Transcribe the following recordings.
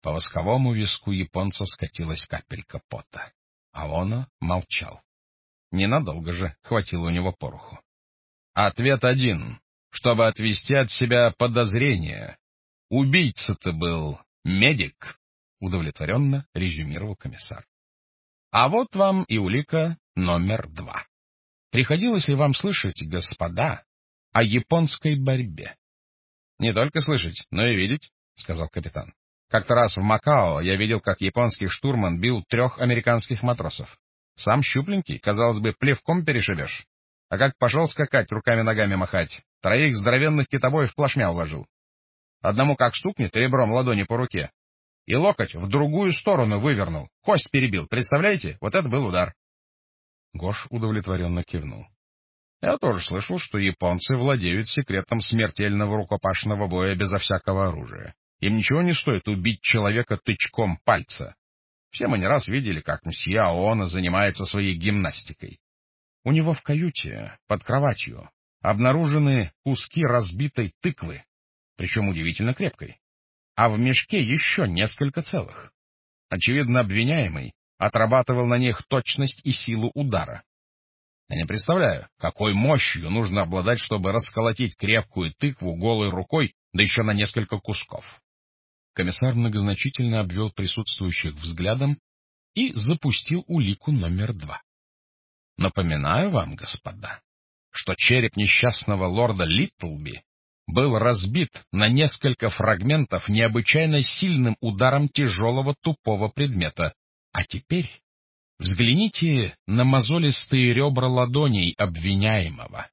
По восковому виску японца скатилась капелька пота, а он молчал. Ненадолго же хватило у него пороху. Ответ один, чтобы отвести от себя подозрения. Убийца-то был медик, удовлетворенно резюмировал комиссар. А вот вам и улика номер 2. Приходилось ли вам слышать, господа, о японской борьбе? — Не только слышать, но и видеть, — сказал капитан. — Как-то раз в Макао я видел, как японский штурман бил 3 американских матросов. Сам щупленький, казалось бы, плевком перешибешь. А как пошел скакать, руками-ногами махать, 3 здоровенных китобоев плашмя уложил. Одному как стукнет ребром ладони по руке, и локоть в другую сторону вывернул, кость перебил. Представляете? Вот это был удар. Гош удовлетворенно кивнул. Я тоже слышал, что японцы владеют секретом смертельного рукопашного боя безо всякого оружия. Им ничего не стоит убить человека тычком пальца. Все мы не раз видели, как мсье Аоно занимается своей гимнастикой. У него в каюте, под кроватью, обнаружены куски разбитой тыквы, причем удивительно крепкой, а в мешке еще несколько целых. Очевидно, обвиняемый отрабатывал на них точность и силу удара. Я не представляю, какой мощью нужно обладать, чтобы расколотить крепкую тыкву голой рукой, да еще на несколько кусков. Комиссар многозначительно обвел присутствующих взглядом и запустил улику номер 2. Напоминаю вам, господа, что череп несчастного лорда Литтлби был разбит на несколько фрагментов необычайно сильным ударом тяжелого тупого предмета. А теперь взгляните на мозолистые ребра ладоней обвиняемого.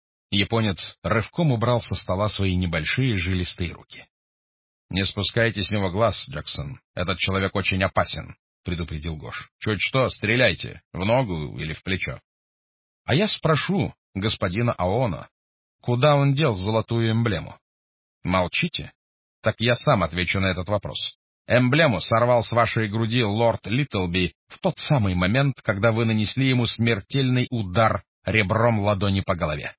Японец рывком убрал со стола свои небольшие жилистые руки. — Не спускайте с него глаз, Джексон. Этот человек очень опасен, — предупредил Гош. — Чуть что, стреляйте, в ногу или в плечо. — А я спрошу господина Аоно, куда он дел золотую эмблему? — Молчите? Так я сам отвечу на этот вопрос. Эмблему сорвал с вашей груди лорд Литтлби в тот самый момент, когда вы нанесли ему смертельный удар ребром ладони по голове.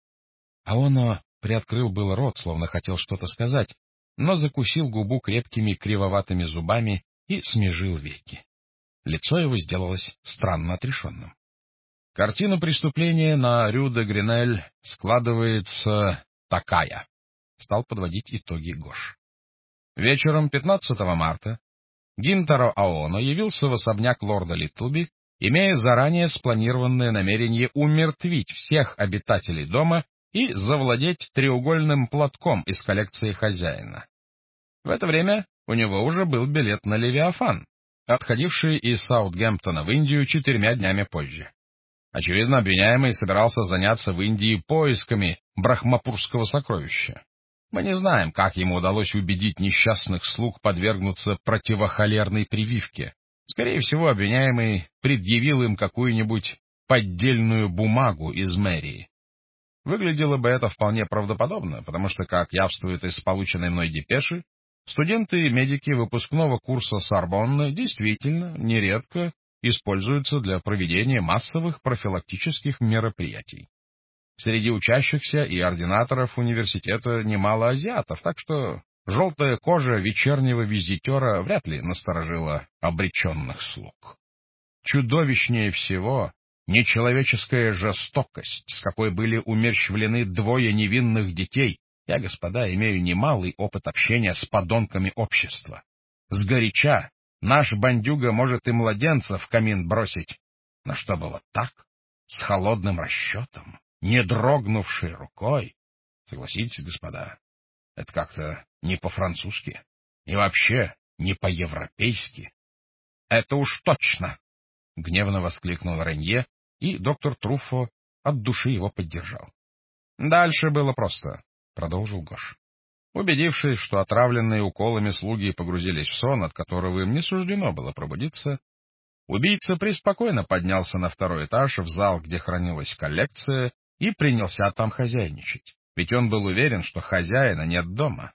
Аоно приоткрыл был рот, словно хотел что-то сказать, но закусил губу крепкими кривоватыми зубами и смежил веки. Лицо его сделалось странно отрешенным. Картина преступления на Рю-де-Гренель складывается такая. Стал подводить итоги Гош. Вечером 15 марта Гинтаро Аоно явился в особняк лорда Литтлби, имея заранее спланированное намерение умертвить всех обитателей дома и завладеть треугольным платком из коллекции хозяина. В это время у него уже был билет на Левиафан, отходивший из Саутгемптона в Индию 4 днями позже. Очевидно, обвиняемый собирался заняться в Индии поисками брахмапурского сокровища. Мы не знаем, как ему удалось убедить несчастных слуг подвергнуться противохолерной прививке. Скорее всего, обвиняемый предъявил им какую-нибудь поддельную бумагу из мэрии. Выглядело бы это вполне правдоподобно, потому что, как явствует из полученной мной депеши, студенты и медики выпускного курса Сорбонны действительно нередко используются для проведения массовых профилактических мероприятий. Среди учащихся и ординаторов университета немало азиатов, так что желтая кожа вечернего визитера вряд ли насторожила обреченных слуг. Чудовищнее всего нечеловеческая жестокость, с какой были умерщвлены 2 невинных детей. Я, господа, имею немалый опыт общения с подонками общества. Сгоряча наш бандюга может и младенца в камин бросить, но чтобы вот так, с холодным расчетом, не дрогнувшей рукой, согласитесь, господа, это как-то не по-французски и вообще не по-европейски. — Это уж точно! — гневно воскликнул Ренье, и доктор Труффо от души его поддержал. — Дальше было просто, — продолжил Гош. Убедившись, что отравленные уколами слуги погрузились в сон, от которого им не суждено было пробудиться, убийца преспокойно поднялся на 2-й этаж, в зал, где хранилась коллекция, и принялся там хозяйничать, ведь он был уверен, что хозяина нет дома.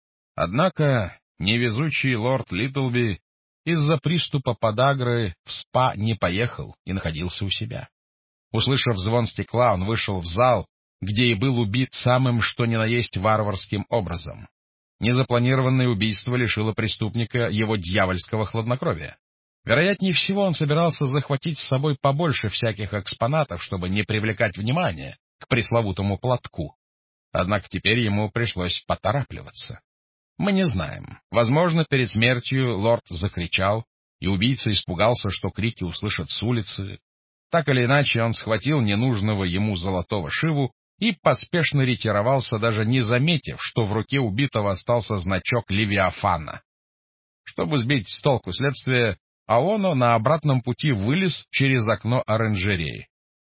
Однако невезучий лорд Литтлби из-за приступа подагры в спа не поехал и находился у себя. Услышав звон стекла, он вышел в зал, где и был убит самым что ни на есть варварским образом. Незапланированное убийство лишило преступника его дьявольского хладнокровия. Вероятнее всего, он собирался захватить с собой побольше всяких экспонатов, чтобы не привлекать внимания к пресловутому платку. Однако теперь ему пришлось поторапливаться. Мы не знаем. Возможно, перед смертью лорд закричал, и убийца испугался, что крики услышат с улицы. Так или иначе, он схватил ненужного ему золотого шиву и поспешно ретировался, даже не заметив, что в руке убитого остался значок Левиафана. Чтобы сбить с толку следствие, Аоно на обратном пути вылез через окно оранжереи.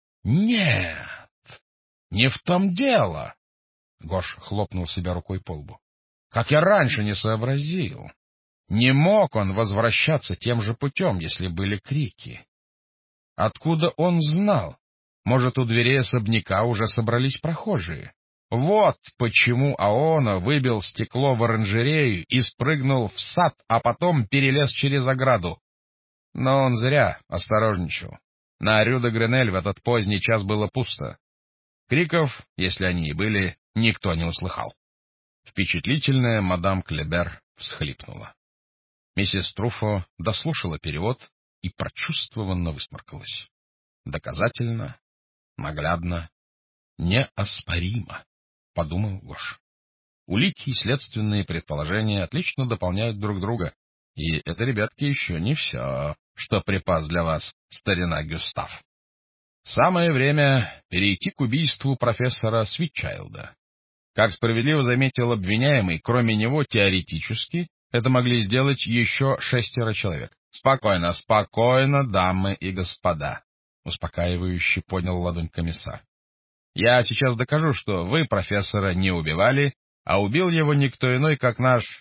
«Нет, не в том дело!» Гош хлопнул себя рукой по лбу. «Как я раньше не сообразил! Не мог он возвращаться тем же путем, если были крики. Откуда он знал? Может, у дверей особняка уже собрались прохожие? Вот почему Аоно выбил стекло в оранжерею и спрыгнул в сад, а потом перелез через ограду. Но он зря осторожничал. На Рю-де-Гренель в этот поздний час было пусто. Криков, если они и были, никто не услыхал. Впечатлительная мадам Клебер всхлипнула. Миссис Труффо дослушала перевод и прочувствованно высморкалась. Доказательно, наглядно, неоспоримо, — подумал Гош. Улики и следственные предположения отлично дополняют друг друга, и это, ребятки, еще не все, что припас для вас старина Гюстав. Самое время перейти к убийству профессора Свитчайлда. Как справедливо заметил обвиняемый, кроме него теоретически это могли сделать еще 6 человек. Спокойно, спокойно, дамы и господа, — успокаивающе поднял ладонь комиссар. Я сейчас докажу, что вы профессора не убивали, а убил его никто иной, как наш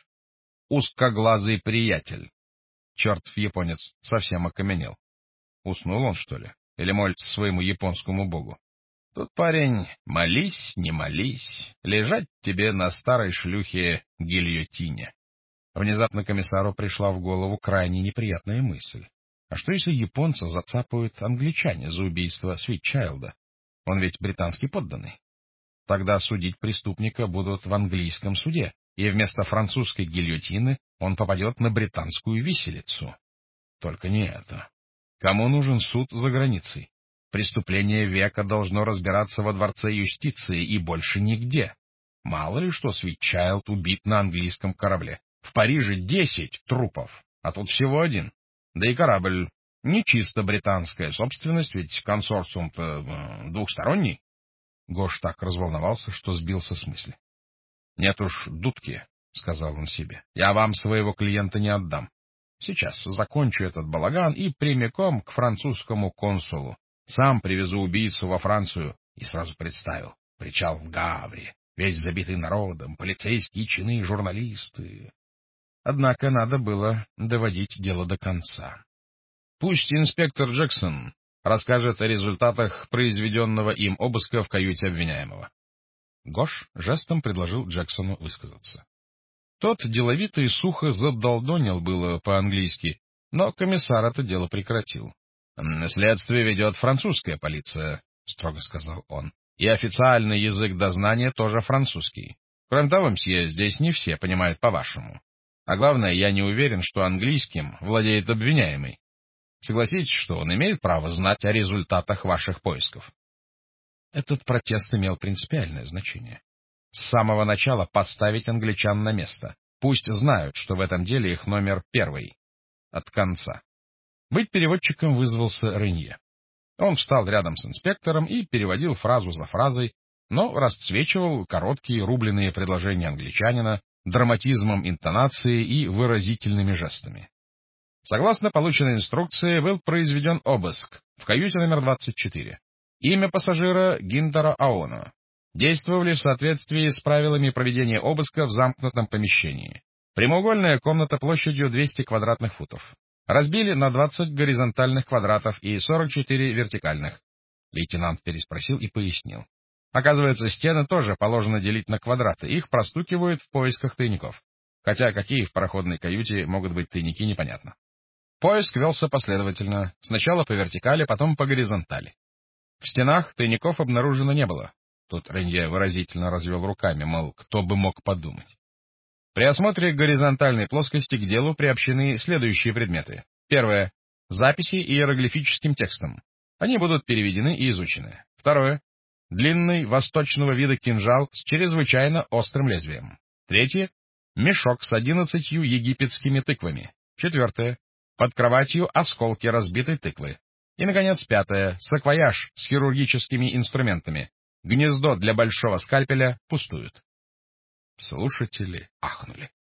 узкоглазый приятель. Чертов японец совсем окаменел. Уснул он, что ли? Или молится своему японскому богу? Тут, парень, молись, не молись, лежать тебе на старой шлюхе гильотине. Внезапно комиссару пришла в голову крайне неприятная мысль. А что, если японца зацапают англичане за убийство Свитчайлда? Он ведь британский подданный. Тогда судить преступника будут в английском суде, и вместо французской гильотины он попадет на британскую виселицу. Только не это. Кому нужен суд за границей? Преступление века должно разбираться во дворце юстиции и больше нигде. Мало ли что Свитчайлд убит на английском корабле. В Париже 10 трупов, а тут всего 1. Да и корабль не чисто британская собственность, ведь консорциум-то двухсторонний. Гош так разволновался, что сбился с мысли. — Нет уж, дудки, — сказал он себе, — я вам своего клиента не отдам. Сейчас закончу этот балаган и прямиком к французскому консулу. Сам привезу убийцу во Францию. И сразу представил. Причал в Гавре, весь забитый народом, полицейские чины, журналисты. Однако надо было доводить дело до конца. Пусть инспектор Джексон расскажет о результатах произведенного им обыска в каюте обвиняемого. Гош жестом предложил Джексону высказаться. Тот деловито и сухо задолдонил было по-английски, но комиссар это дело прекратил. — Следствие ведет французская полиция, — строго сказал он, — и официальный язык дознания тоже французский. Кроме того, мсье, здесь не все понимают по-вашему. А главное, я не уверен, что английским владеет обвиняемый. Согласитесь, что он имеет право знать о результатах ваших поисков. Этот протест имел принципиальное значение. С самого начала поставить англичан на место. Пусть знают, что в этом деле их номер 1. От конца. Быть переводчиком вызвался Ренье. Он встал рядом с инспектором и переводил фразу за фразой, но расцвечивал короткие рубленые предложения англичанина драматизмом интонации и выразительными жестами. Согласно полученной инструкции, был произведен обыск в каюте номер 24. Имя пассажира — Гинтаро Аоно. Действовали в соответствии с правилами проведения обыска в замкнутом помещении. Прямоугольная комната площадью 200 квадратных футов. Разбили на 20 горизонтальных квадратов и 44 вертикальных. Лейтенант переспросил и пояснил. Оказывается, стены тоже положено делить на квадраты, их простукивают в поисках тайников. Хотя какие в пароходной каюте могут быть тайники, непонятно. Поиск велся последовательно, сначала по вертикали, потом по горизонтали. В стенах тайников обнаружено не было. Тут Ренье выразительно развел руками, мол, кто бы мог подумать. При осмотре горизонтальной плоскости к делу приобщены следующие предметы. Первое. Записи иероглифическим текстом. Они будут переведены и изучены. Второе. Длинный восточного вида кинжал с чрезвычайно острым лезвием. Третье. Мешок с 11 египетскими тыквами. Четвертое. Под кроватью осколки разбитой тыквы. И, наконец, пятое. Саквояж с хирургическими инструментами. Гнездо для большого скальпеля пустует. Слушатели ахнули.